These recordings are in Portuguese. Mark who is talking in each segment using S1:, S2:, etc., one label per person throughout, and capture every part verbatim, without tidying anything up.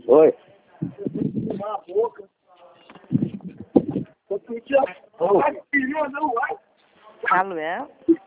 S1: Oi.
S2: Na boca.
S1: Alô?
S3: Alô, é?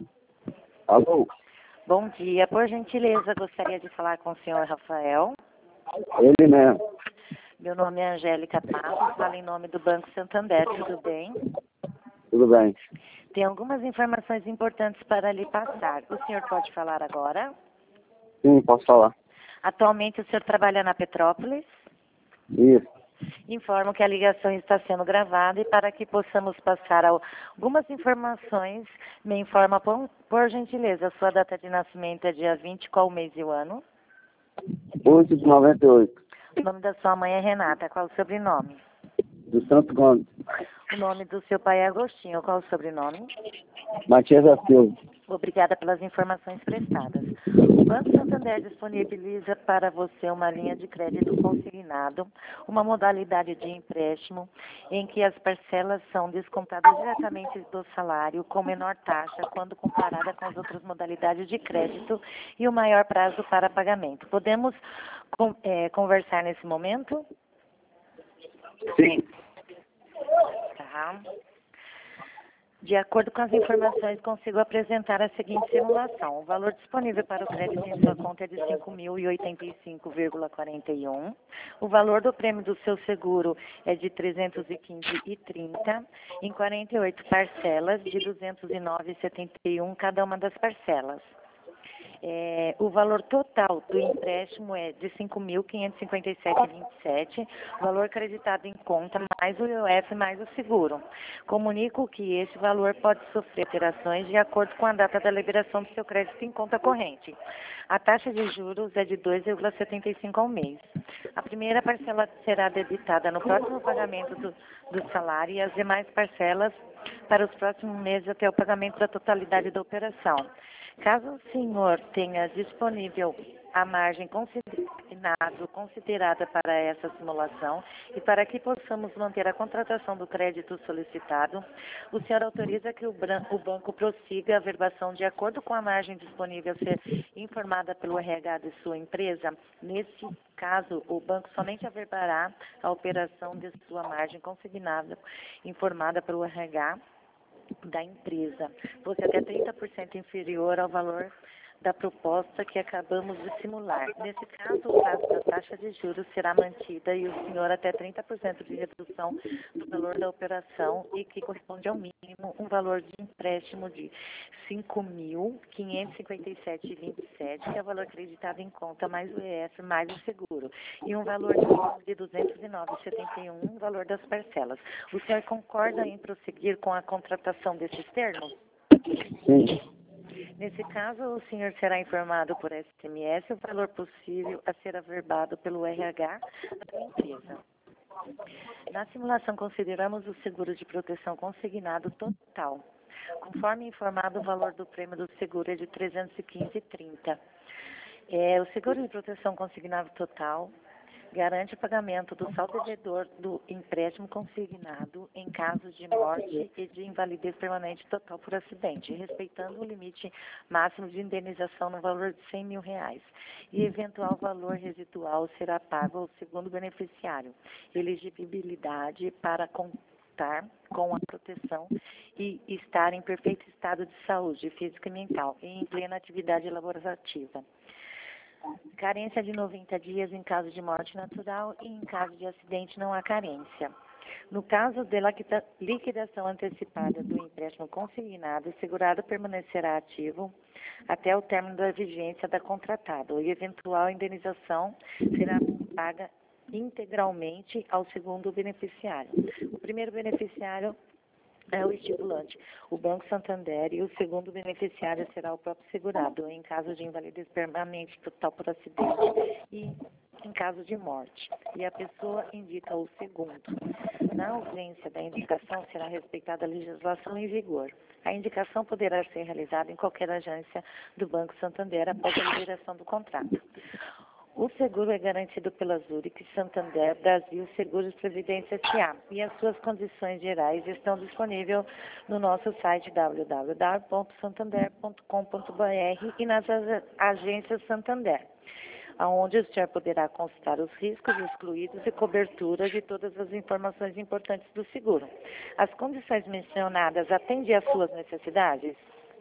S1: Alô?
S3: Bom dia. Por gentileza, gostaria de falar com o senhor Rafael.
S1: Ele mesmo.
S3: Meu nome é Angélica Passos, falo em nome do Banco Santander, tudo bem?
S1: Tudo bem?
S3: Tem algumas informações importantes para lhe passar. O senhor pode falar agora?
S1: Sim, posso falar.
S3: Atualmente o senhor trabalha na Petrópolis?
S1: Isso.
S3: Informo que a ligação está sendo gravada e para que possamos passar ao- algumas informações, me informa por, por gentileza, a sua data de nascimento é dia vinte, qual o mês e o ano?
S1: oito de noventa e oito.
S3: O nome da sua mãe é Renata, qual o sobrenome?
S1: Do Santo Gomes.
S3: O nome do seu pai é Agostinho, qual o sobrenome?
S1: Matias da Silva.
S3: Obrigada pelas informações prestadas. O Banco Santander disponibiliza para você uma linha de crédito consignado, uma modalidade de empréstimo em que as parcelas são descontadas diretamente do salário com menor taxa quando comparada com as outras modalidades de crédito e o maior prazo para pagamento. Podemos com, é, conversar nesse momento?
S1: Sim.
S3: Tá. De acordo com as informações, consigo apresentar a seguinte simulação. O valor disponível para o crédito em sua conta é de cinco mil e oitenta e cinco vírgula quarenta e um. O valor do prêmio do seu seguro é de trezentos e quinze vírgula trinta em quarenta e oito parcelas de duzentos e nove vírgula setenta e um cada uma das parcelas. É, o valor total do empréstimo é de cinco mil quinhentos e cinquenta e sete vírgula vinte e sete, valor acreditado em conta mais o I O F mais o seguro. Comunico que este valor pode sofrer alterações de acordo com a data da liberação do seu crédito em conta corrente. A taxa de juros é de dois vírgula setenta e cinco ao mês. A primeira parcela será debitada no próximo pagamento do, do salário e as demais parcelas para os próximos meses até o pagamento da totalidade da operação. Caso o senhor tenha disponível a margem consignado, considerada para essa simulação e para que possamos manter a contratação do crédito solicitado, o senhor autoriza que o, o banco prossiga a verbação de acordo com a margem disponível a ser informada pelo R H de sua empresa? Nesse caso, o banco somente averbará a operação de sua margem consignada informada pelo R H da empresa, fosse até trinta por cento inferior ao valor da proposta que acabamos de simular. Nesse caso, o prazo da taxa de juros será mantida e o senhor até trinta por cento de redução do valor da operação e que corresponde ao mínimo um valor de empréstimo de cinco mil quinhentos e cinquenta e sete vírgula vinte e sete, que é o valor acreditado em conta mais o I O F mais o seguro, e um valor de, de duzentos e nove vírgula setenta e um, o valor das parcelas. O senhor concorda em prosseguir com a contratação desses termos?
S1: Sim.
S3: Nesse caso, o senhor será informado por S M S o valor possível a ser averbado pelo R H da empresa. Na simulação, consideramos o seguro de proteção consignado total. Conforme informado, o valor do prêmio do seguro é de trezentos e quinze vírgula trinta. É, o seguro de proteção consignado total garante o pagamento do saldo devedor do empréstimo consignado em caso de morte e de invalidez permanente total por acidente, respeitando o limite máximo de indenização no valor de cem mil reais. E eventual valor residual será pago ao segundo beneficiário. Elegibilidade para contar com a proteção e estar em perfeito estado de saúde física e mental e em plena atividade laborativa. Carência de noventa dias em caso de morte natural e em caso de acidente não há carência. No caso de liquidação antecipada do empréstimo consignado, o segurado permanecerá ativo até o término da vigência da contratada e eventual indenização será paga integralmente ao segundo beneficiário. O primeiro beneficiário é o estipulante, o Banco Santander, e o segundo beneficiário será o próprio segurado, em caso de invalidez permanente total por acidente e em caso de morte. E a pessoa indica o segundo. Na ausência da indicação, será respeitada a legislação em vigor. A indicação poderá ser realizada em qualquer agência do Banco Santander após a liberação do contrato. O seguro é garantido pela Zurich Santander Brasil Seguros Previdência S A e as suas condições gerais estão disponíveis no nosso site w w w ponto santander ponto com ponto b r e nas agências Santander. onde o senhor poderá consultar os riscos excluídos e coberturas de todas as informações importantes do seguro. As condições mencionadas atendem às suas necessidades?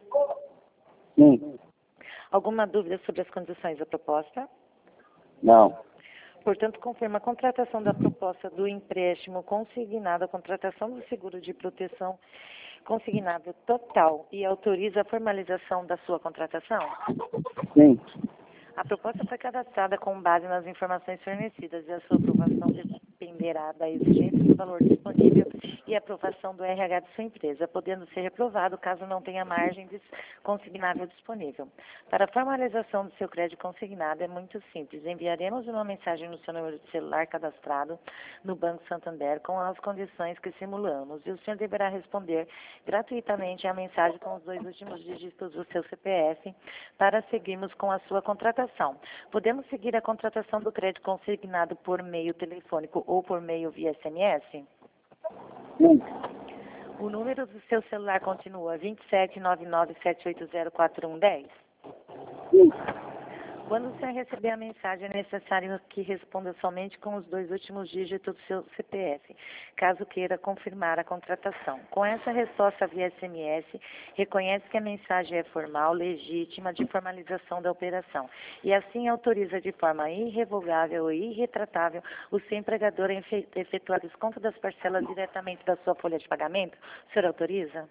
S1: Sim.
S3: Alguma dúvida sobre as condições da proposta?
S1: Não.
S3: Portanto, confirma a contratação da proposta do empréstimo consignado, a contratação do seguro de proteção consignado total e autoriza a formalização da sua contratação?
S1: Sim.
S3: A proposta foi cadastrada com base nas informações fornecidas e a sua aprovação dependerá da exigência do valor disponível e aprovação do R H de sua empresa, podendo ser reprovado caso não tenha margem de consignável disponível. Para a formalização do seu crédito consignado é muito simples. Enviaremos uma mensagem no seu número de celular cadastrado no Banco Santander com as condições que simulamos e o senhor deverá responder gratuitamente à mensagem com os dois últimos dígitos do seu C P F para seguirmos com a sua contratação. Podemos seguir a contratação do crédito consignado por meio telefônico ou por meio via S M S?
S1: Sim.
S3: O número do seu celular continua vinte e sete, nove nove, sete oito zero, quatro um um zero?
S1: Sim.
S3: Quando o senhor receber a mensagem, é necessário que responda somente com os dois últimos dígitos do seu C P F, caso queira confirmar a contratação. Com essa resposta via S M S, reconhece que a mensagem é formal, legítima, de formalização da operação, e assim autoriza de forma irrevogável e irretratável o seu empregador a efetuar desconto das parcelas diretamente da sua folha de pagamento. O senhor autoriza?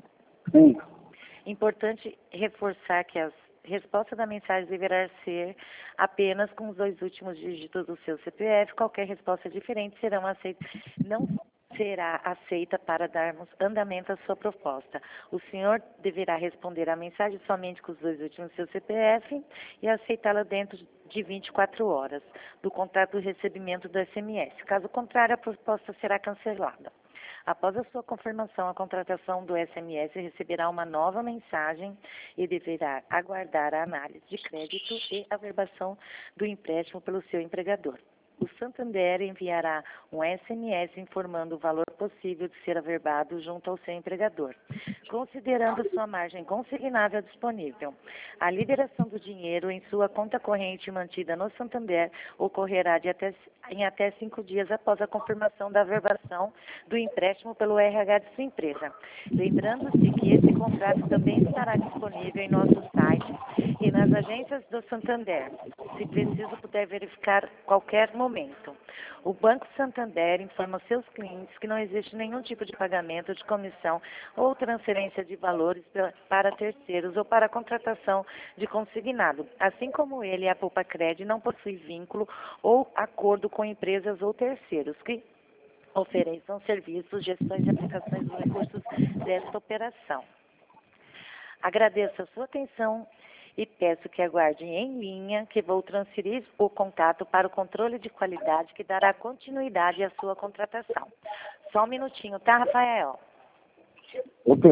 S1: Sim.
S3: Importante reforçar que as resposta da mensagem deverá ser apenas com os dois últimos dígitos do seu C P F. Qualquer resposta diferente serão aceitas, não será aceita para darmos andamento à sua proposta. O senhor deverá responder à mensagem somente com os dois últimos do seu C P F e aceitá-la dentro de vinte e quatro horas do contrato do recebimento do S M S. Caso contrário, a proposta será cancelada. Após a sua confirmação, a contratação do S M S receberá uma nova mensagem e deverá aguardar a análise de crédito e averbação do empréstimo pelo seu empregador. O Santander enviará um S M S informando o valor possível de ser averbado junto ao seu empregador, considerando sua margem consignável disponível. A liberação do dinheiro em sua conta corrente mantida no Santander ocorrerá de até, em até cinco dias após a confirmação da averbação do empréstimo pelo R H de sua empresa. Lembrando-se que esse contrato também estará disponível em nosso site e nas agências do Santander, se preciso puder verificar qualquer momento. Momento. O Banco Santander informa seus clientes que não existe nenhum tipo de pagamento de comissão ou transferência de valores para terceiros ou para a contratação de consignado. Assim como ele, a Poupa Cred não possui vínculo ou acordo com empresas ou terceiros que ofereçam serviços, gestões e aplicações dos recursos desta operação. Agradeço a sua atenção e peço que aguarde em linha, que vou transferir o contato para o controle de qualidade que dará continuidade à sua contratação. Só um minutinho, tá, Rafael?
S1: Ok.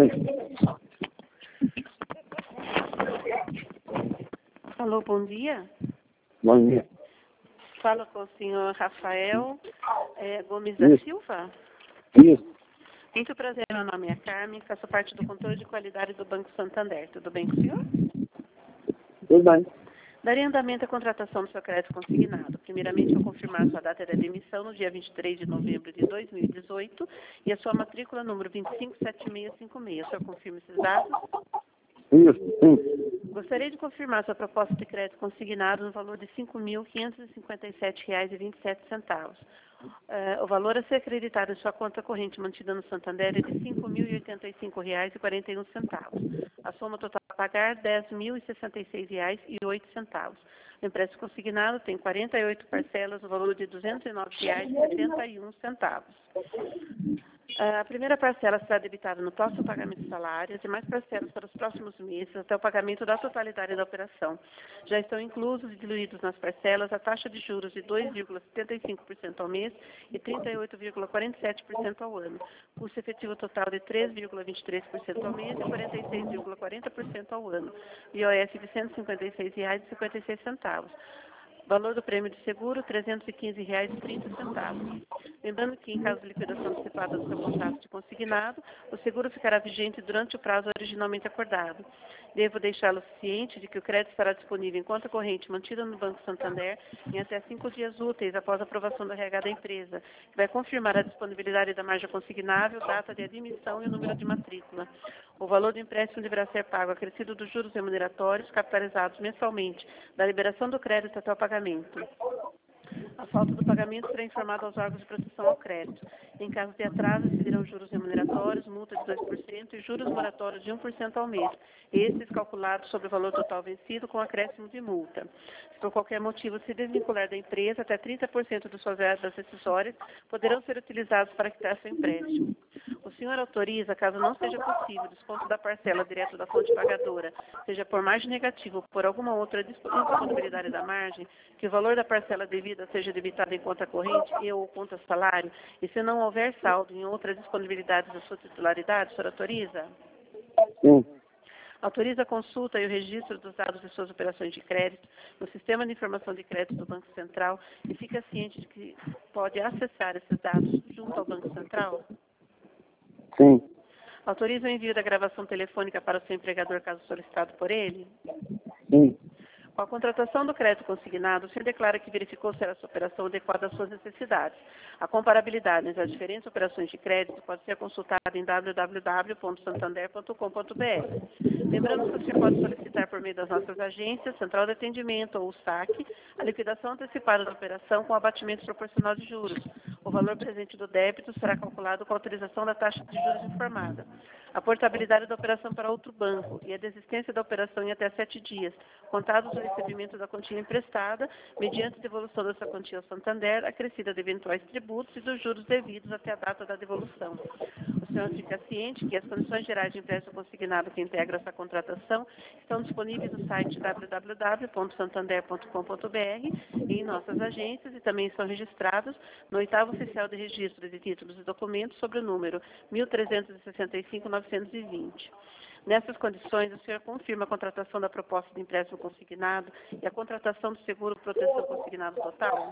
S2: Alô, bom dia.
S1: Bom dia.
S2: Fala com o senhor Rafael é, Gomes da
S1: Isso.
S2: Silva.
S1: Isso.
S2: Muito prazer, meu nome é Carmen, faço parte do controle de qualidade do Banco Santander. Tudo bem com o senhor?
S1: Tudo bem.
S2: Daria andamento à contratação do seu crédito consignado. Primeiramente, eu confirmar sua data de emissão no dia vinte e três de novembro de dois mil e dezoito e a sua matrícula número vinte e cinco sete seis cinco seis. O senhor confirma esses dados?
S1: Isso. Sim.
S2: Gostaria de confirmar sua proposta de crédito consignado no valor de cinco mil quinhentos e cinquenta e sete reais e vinte e sete centavos. Uh, o valor a ser acreditado em sua conta corrente mantida no Santander é de cinco mil e oitenta e cinco reais e quarenta e um centavos. A soma total a pagar dez mil e sessenta e seis reais e oito centavos. O empréstimo consignado tem quarenta e oito parcelas no valor de duzentos e nove reais e setenta e um centavos. A primeira parcela será debitada no próximo pagamento de salários e mais parcelas para os próximos meses até o pagamento da totalidade da operação. Já estão inclusos e diluídos nas parcelas a taxa de juros de dois vírgula setenta e cinco por cento ao mês e trinta e oito vírgula quarenta e sete por cento ao ano. Custo efetivo total de três vírgula vinte e três por cento ao mês e quarenta e seis vírgula quarenta por cento ao ano. I O F de cento e cinquenta e seis reais e cinquenta e seis centavos. Valor do prêmio de seguro, trezentos e quinze reais e trinta centavos. Lembrando que, em caso de liquidação antecipada do seu contrato de consignado, o seguro ficará vigente durante o prazo originalmente acordado. Devo deixá-lo ciente de que o crédito estará disponível em conta corrente mantida no Banco Santander em até cinco dias úteis após a aprovação do R H da empresa, que vai confirmar a disponibilidade da margem consignável, data de admissão e o número de matrícula. O valor do empréstimo deverá ser pago acrescido dos juros remuneratórios capitalizados mensalmente da liberação do crédito até o pagamento. A falta do pagamento será informado aos órgãos de proteção ao crédito. Em caso de atraso, incidirão juros remuneratórios, multa de dois por cento e juros moratórios de um por cento ao mês, esses calculados sobre o valor total vencido com acréscimo de multa. Se por qualquer motivo se desvincular da empresa, até trinta por cento de suas verbas decisórias poderão ser utilizados para quitar seu empréstimo. O senhor autoriza, caso não seja possível, desconto da parcela direto da fonte pagadora, seja por margem negativa ou por alguma outra indisponibilidade da margem, que o valor da parcela devida seja debitado em conta corrente e ou conta salário, e se não houver saldo em outras disponibilidades da sua titularidade, o senhor autoriza?
S1: Sim.
S2: Autoriza a consulta e o registro dos dados de suas operações de crédito no Sistema de Informação de Crédito do Banco Central e fica ciente de que pode acessar esses dados junto ao Banco Central?
S1: Sim.
S2: Autoriza o envio da gravação telefônica para o seu empregador, caso solicitado por ele?
S1: Sim.
S2: Com a contratação do crédito consignado, o senhor declara que verificou se essa operação adequada às suas necessidades. A comparabilidade entre as diferentes operações de crédito pode ser consultada em w w w ponto santander ponto com ponto b r. Lembrando que o senhor pode solicitar por meio das nossas agências, Central de Atendimento ou o saque, a liquidação antecipada da operação com abatimento proporcional de juros. O valor presente do débito será calculado com a autorização da taxa de juros informada. A portabilidade da operação para outro banco e a desistência da operação em até sete dias, contados do recebimento da quantia emprestada, mediante devolução dessa quantia ao Santander, acrescida de eventuais tributos e dos juros devidos até a data da devolução. O senhor fica ciente que as condições gerais de empréstimo consignado que integram essa contratação estão disponíveis no site w w w ponto santander ponto com ponto b r e em nossas agências e também estão registrados no oitavo oficial de registro de títulos e documentos sobre o número mil trezentos e sessenta e cinco, novecentos e vinte. Nessas condições, o senhor confirma a contratação da proposta de empréstimo consignado e a contratação do seguro proteção consignado total?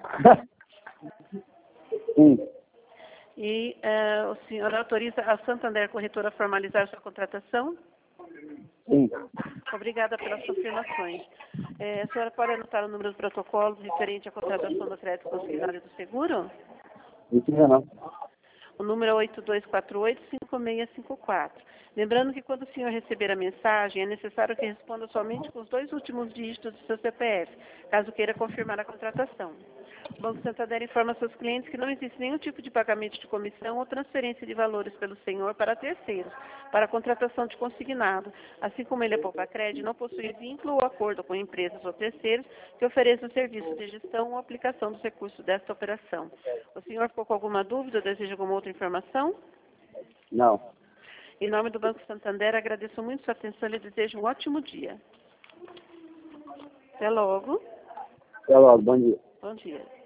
S1: Sim.
S2: E uh, o senhor autoriza a Santander Corretora a formalizar sua contratação?
S1: Sim.
S2: Obrigada pelas confirmações. É, a senhora pode anotar o número do protocolo referente à contratação do crédito consignado e do seguro?
S1: Não precisa não.
S2: O número é oito dois quatro oito, cinco seis cinco quatro. Lembrando que quando o senhor receber a mensagem, é necessário que responda somente com os dois últimos dígitos do seu C P F, caso queira confirmar a contratação. O Banco Santander informa seus clientes que não existe nenhum tipo de pagamento de comissão ou transferência de valores pelo senhor para terceiros, para a contratação de consignado, assim como ele é poupa-crédito, não possui vínculo ou acordo com empresas ou terceiros que ofereçam serviço de gestão ou aplicação dos recursos desta operação. O senhor ficou com alguma dúvida ou deseja alguma outra informação?
S1: Não.
S2: Em nome do Banco Santander, agradeço muito sua atenção e lhe desejo um ótimo dia. Até logo.
S1: Até logo. Bom dia.
S2: Bom dia.